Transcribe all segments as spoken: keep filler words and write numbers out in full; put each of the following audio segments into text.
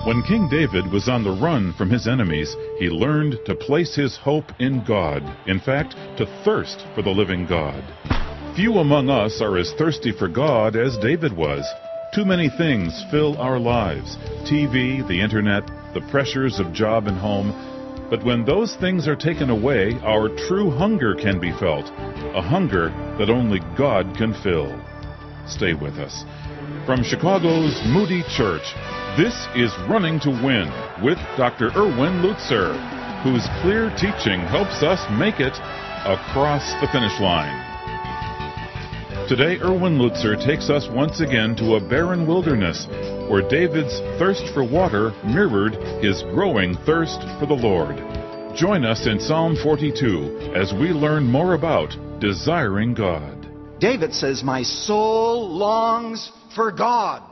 When King David was on the run from his enemies, he learned to place his hope in God. In fact, to thirst for the living God. Few among us are as thirsty for God as David was. Too many things fill our lives. T V, the internet, the pressures of job and home. But when those things are taken away, our true hunger can be felt. A hunger that only God can fill. Stay with us. From Chicago's Moody Church, this is Running to Win with Doctor Erwin Lutzer, whose clear teaching helps us make it across the finish line. Today, Erwin Lutzer takes us once again to a barren wilderness where David's thirst for water mirrored his growing thirst for the Lord. Join us in Psalm forty-two as we learn more about desiring God. David says, "My soul longs for God."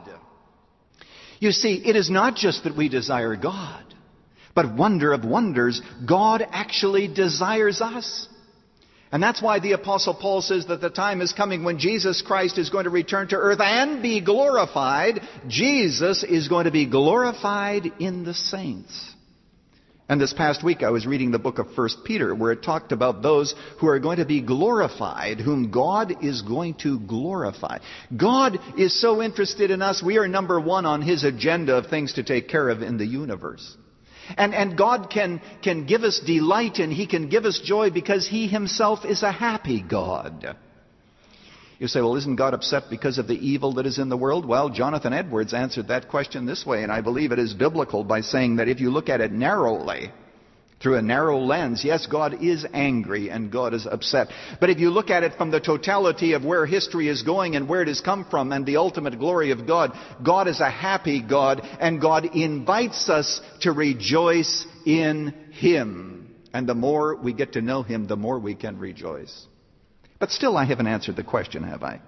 You see, it is not just that we desire God, but wonder of wonders, God actually desires us. And that's why the Apostle Paul says that the time is coming when Jesus Christ is going to return to earth and be glorified. Jesus is going to be glorified in the saints. And this past week I was reading the book of First Peter, where it talked about those who are going to be glorified, whom God is going to glorify. God is so interested in us. We are number one on His agenda of things to take care of in the universe. And, and God can, can give us delight and He can give us joy because He Himself is a happy God. You say, well, isn't God upset because of the evil that is in the world? Well, Jonathan Edwards answered that question this way, and I believe it is biblical, by saying that if you look at it narrowly, through a narrow lens, yes, God is angry and God is upset. But if you look at it from the totality of where history is going and where it has come from and the ultimate glory of God, God is a happy God, and God invites us to rejoice in Him. And the more we get to know Him, the more we can rejoice. But still, I haven't answered the question, have I?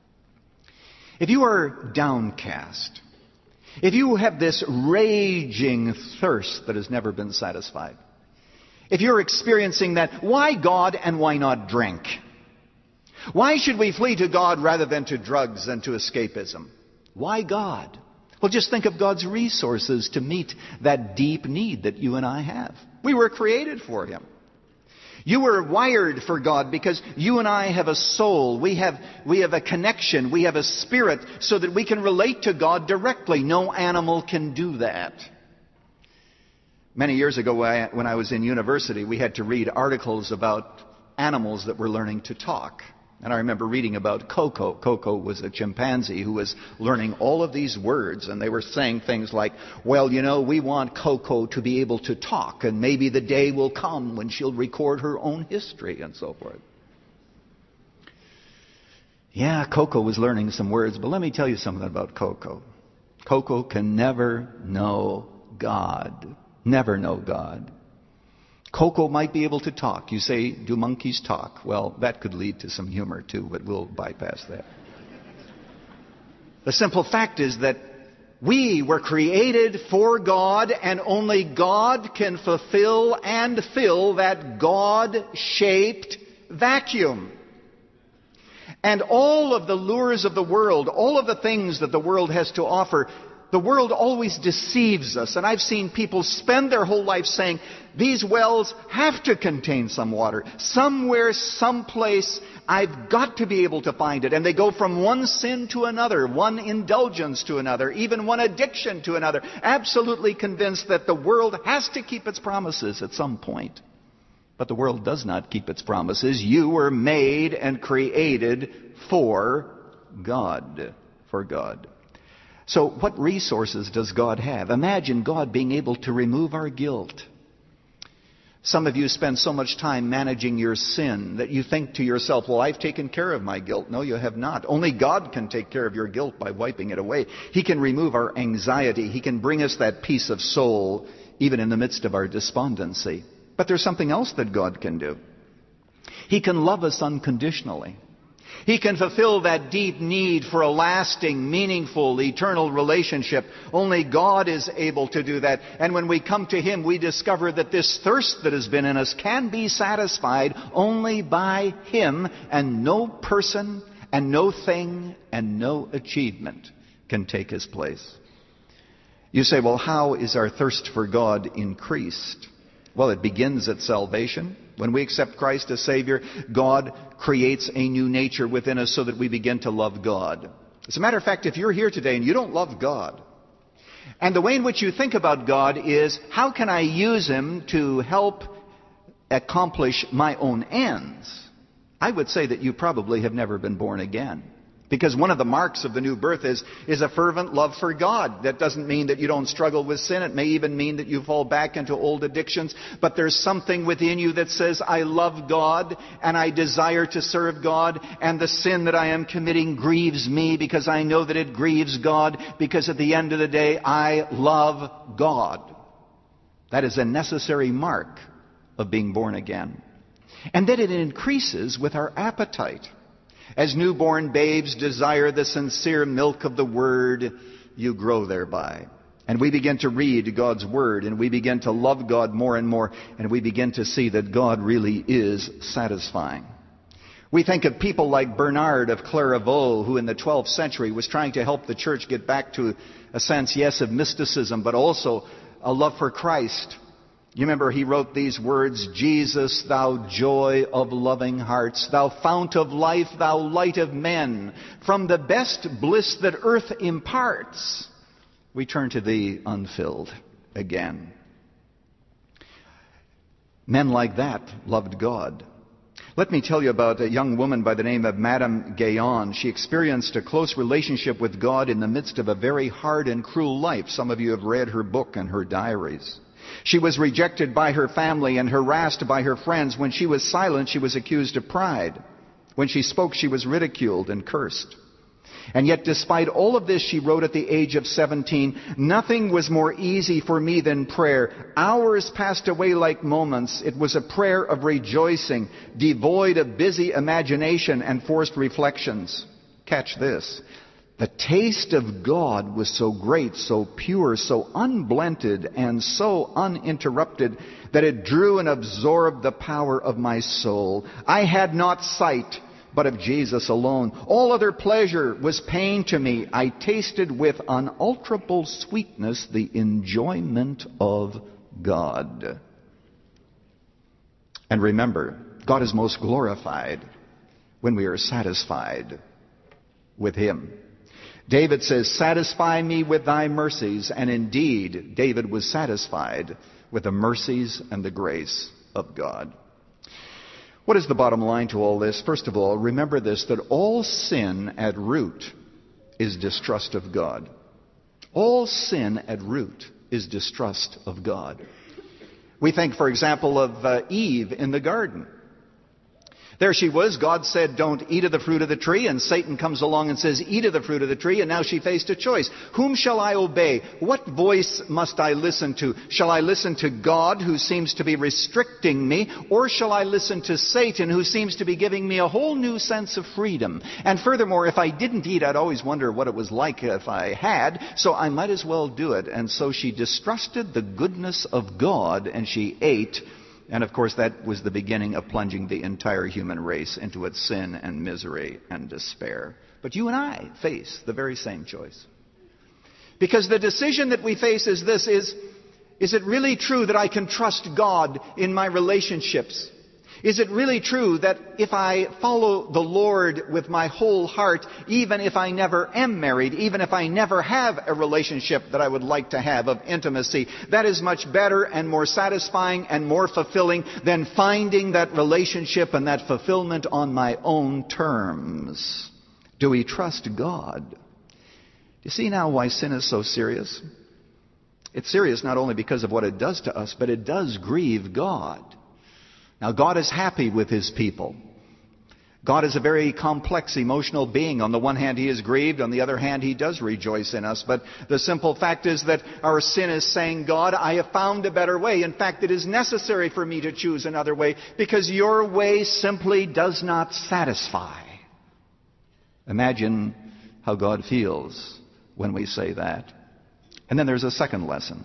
If you are downcast, if you have this raging thirst that has never been satisfied, if you're experiencing that, why God and why not drink? Why should we flee to God rather than to drugs and to escapism? Why God? Well, just think of God's resources to meet that deep need that you and I have. We were created for Him. You were wired for God because you and I have a soul. We have, we have a connection. We have a spirit so that we can relate to God directly. No animal can do that. Many years ago when I was in university, we had to read articles about animals that were learning to talk. And I remember reading about Coco. Coco was a chimpanzee who was learning all of these words, and they were saying things like, well, you know, we want Coco to be able to talk, and maybe the day will come when she'll record her own history, and so forth. Yeah, Coco was learning some words, but let me tell you something about Coco. Coco can never know God. Never know God. Coco might be able to talk. You say, do monkeys talk? Well, that could lead to some humor too, but we'll bypass that. The simple fact is that we were created for God, and only God can fulfill and fill that God-shaped vacuum. And all of the lures of the world, all of the things that the world has to offer, the world always deceives us. And I've seen people spend their whole life saying, these wells have to contain some water. Somewhere, someplace, I've got to be able to find it. And they go from one sin to another, one indulgence to another, even one addiction to another, absolutely convinced that the world has to keep its promises at some point. But the world does not keep its promises. You were made and created for God. For God. So what resources does God have? Imagine God being able to remove our guilt. Some of you spend so much time managing your sin that you think to yourself, well, I've taken care of my guilt. No, you have not. Only God can take care of your guilt by wiping it away. He can remove our anxiety. He can bring us that peace of soul even in the midst of our despondency. But there's something else that God can do. He can love us unconditionally. He can fulfill that deep need for a lasting, meaningful, eternal relationship. Only God is able to do that. And when we come to Him, we discover that this thirst that has been in us can be satisfied only by Him, and no person and no thing and no achievement can take His place. You say, well, how is our thirst for God increased? Well, it begins at salvation. When we accept Christ as Savior, God creates a new nature within us so that we begin to love God. As a matter of fact, if you're here today and you don't love God, and the way in which you think about God is, how can I use Him to help accomplish my own ends? I would say that you probably have never been born again. Because one of the marks of the new birth is, is a fervent love for God. That doesn't mean that you don't struggle with sin. It may even mean that you fall back into old addictions. But there's something within you that says, I love God and I desire to serve God. And the sin that I am committing grieves me because I know that it grieves God. Because at the end of the day, I love God. That is a necessary mark of being born again. And then it increases with our appetite. As newborn babes desire the sincere milk of the Word, you grow thereby. And we begin to read God's Word, and we begin to love God more and more, and we begin to see that God really is satisfying. We think of people like Bernard of Clairvaux, who in the twelfth century was trying to help the church get back to a sense, yes, of mysticism, but also a love for Christ. You remember he wrote these words, Jesus, thou joy of loving hearts, thou fount of life, thou light of men, from the best bliss that earth imparts, we turn to thee unfilled again. Men like that loved God. Let me tell you about a young woman by the name of Madame Guyon. She experienced a close relationship with God in the midst of a very hard and cruel life. Some of you have read her book and her diaries. She was rejected by her family and harassed by her friends. When she was silent, she was accused of pride. When she spoke, she was ridiculed and cursed. And yet, despite all of this, she wrote at the age of seventeen, nothing was more easy for me than prayer. Hours passed away like moments. It was a prayer of rejoicing, devoid of busy imagination and forced reflections. Catch this. The taste of God was so great, so pure, so unblended, and so uninterrupted that it drew and absorbed the power of my soul. I had not sight, but of Jesus alone. All other pleasure was pain to me. I tasted with unalterable sweetness the enjoyment of God. And remember, God is most glorified when we are satisfied with Him. David says, satisfy me with thy mercies. And indeed, David was satisfied with the mercies and the grace of God. What is the bottom line to all this? First of all, remember this, that all sin at root is distrust of God. All sin at root is distrust of God. We think, for example, of uh, Eve in the garden. There she was. God said, don't eat of the fruit of the tree. And Satan comes along and says, eat of the fruit of the tree. And now she faced a choice. Whom shall I obey? What voice must I listen to? Shall I listen to God, who seems to be restricting me? Or shall I listen to Satan, who seems to be giving me a whole new sense of freedom? And furthermore, if I didn't eat, I'd always wonder what it was like if I had. So I might as well do it. And so she distrusted the goodness of God, and she ate. And of course, that was the beginning of plunging the entire human race into its sin and misery and despair. But you and I face the very same choice. Because the decision that we face is this, is, is it really true that I can trust God in my relationships? Is it really true that if I follow the Lord with my whole heart, even if I never am married, even if I never have a relationship that I would like to have of intimacy, that is much better and more satisfying and more fulfilling than finding that relationship and that fulfillment on my own terms? Do we trust God? Do you see now why sin is so serious? It's serious not only because of what it does to us, but it does grieve God. Now, God is happy with His people. God is a very complex emotional being. On the one hand, He is grieved. On the other hand, He does rejoice in us. But the simple fact is that our sin is saying, God, I have found a better way. In fact, it is necessary for me to choose another way because your way simply does not satisfy. Imagine how God feels when we say that. And then there's a second lesson.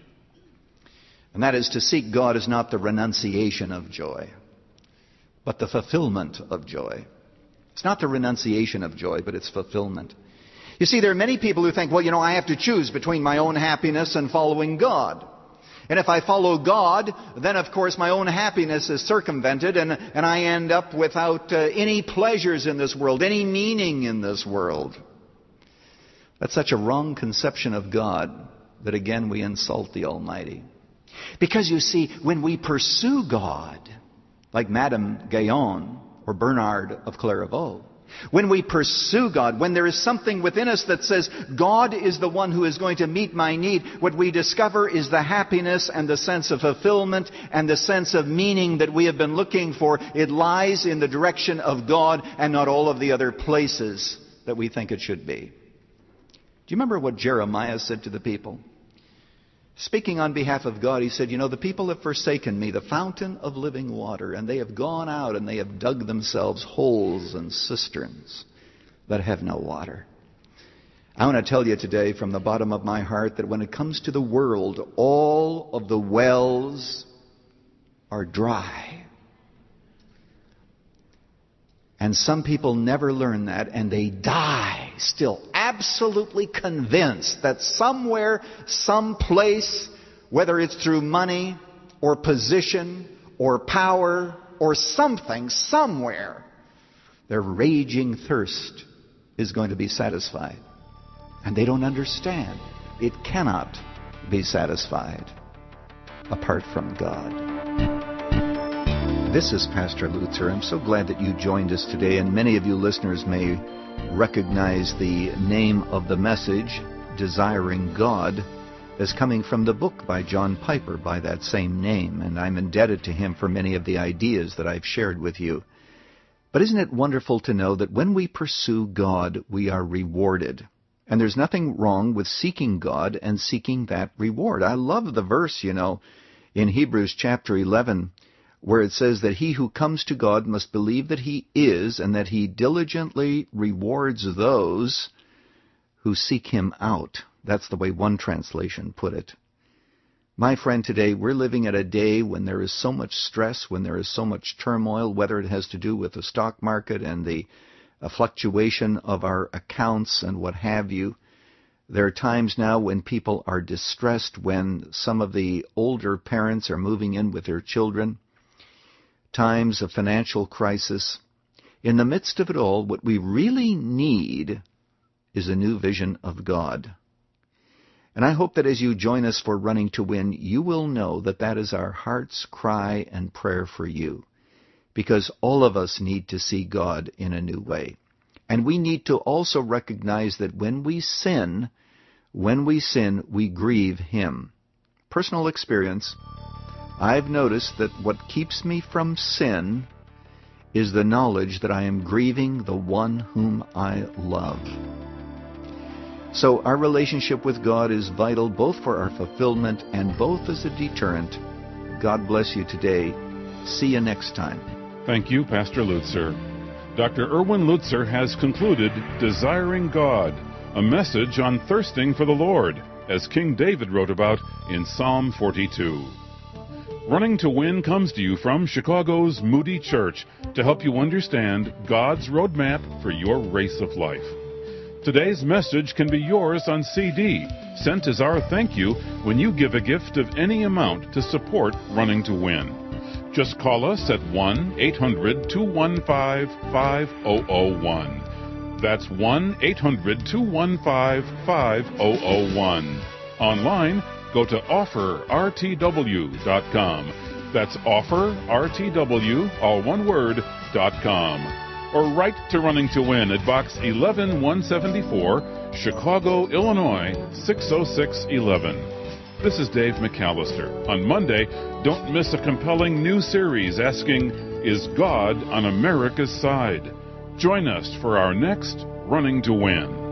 And that is, to seek God is not the renunciation of joy, but the fulfillment of joy. It's not the renunciation of joy, but it's fulfillment. You see, there are many people who think, well, you know, I have to choose between my own happiness and following God. And if I follow God, then of course my own happiness is circumvented and, and I end up without uh, any pleasures in this world, any meaning in this world. That's such a wrong conception of God that again we insult the Almighty. Because you see, when we pursue God, like Madame Guyon or Bernard of Clairvaux, when we pursue God, when there is something within us that says, God is the one who is going to meet my need, what we discover is the happiness and the sense of fulfillment and the sense of meaning that we have been looking for. It lies in the direction of God and not all of the other places that we think it should be. Do you remember what Jeremiah said to the people? Speaking on behalf of God, he said, you know, the people have forsaken me, the fountain of living water, and they have gone out and they have dug themselves holes and cisterns that have no water. I want to tell you today from the bottom of my heart that when it comes to the world, all of the wells are dry. And some people never learn that, and they die still absolutely convinced that somewhere, someplace, whether it's through money or position or power or something, somewhere, their raging thirst is going to be satisfied. And they don't understand. It cannot be satisfied apart from God. This is Pastor Lutzer. I'm so glad that you joined us today, and many of you listeners may recognize the name of the message, Desiring God, as coming from the book by John Piper by that same name, and I'm indebted to him for many of the ideas that I've shared with you. But isn't it wonderful to know that when we pursue God, we are rewarded? And there's nothing wrong with seeking God and seeking that reward. I love the verse, you know, in Hebrews chapter eleven, where it says that he who comes to God must believe that he is, and that he diligently rewards those who seek him out. That's the way one translation put it. My friend, today we're living at a day when there is so much stress, when there is so much turmoil, whether it has to do with the stock market and the uh, fluctuation of our accounts and what have you. There are times now when people are distressed, when some of the older parents are moving in with their children. Times of financial crisis. In the midst of it all, what we really need is a new vision of God. And I hope that as you join us for Running to Win, you will know that that is our heart's cry and prayer for you. Because all of us need to see God in a new way. And we need to also recognize that when we sin, when we sin, we grieve Him. Personal experience. I've noticed that what keeps me from sin is the knowledge that I am grieving the one whom I love. So our relationship with God is vital both for our fulfillment and both as a deterrent. God bless you today. See you next time. Thank you, Pastor Lutzer. Doctor Erwin Lutzer has concluded Desiring God, a message on thirsting for the Lord, as King David wrote about in Psalm forty-two. Running to Win comes to you from Chicago's Moody Church to help you understand God's roadmap for your race of life. Today's message can be yours on C D, sent as our thank you when you give a gift of any amount to support Running to Win. Just call us at one eight hundred two one five five zero zero one. That's one eight hundred two one five five zero zero one. Online, go to offer r t w dot com. That's offer r t w, all one word, dot com. Or write to Running to Win at Box eleven one seventy-four, Chicago, Illinois, six oh six one one. This is Dave McAllister. On Monday, don't miss a compelling new series asking, Is God on America's Side? Join us for our next Running to Win.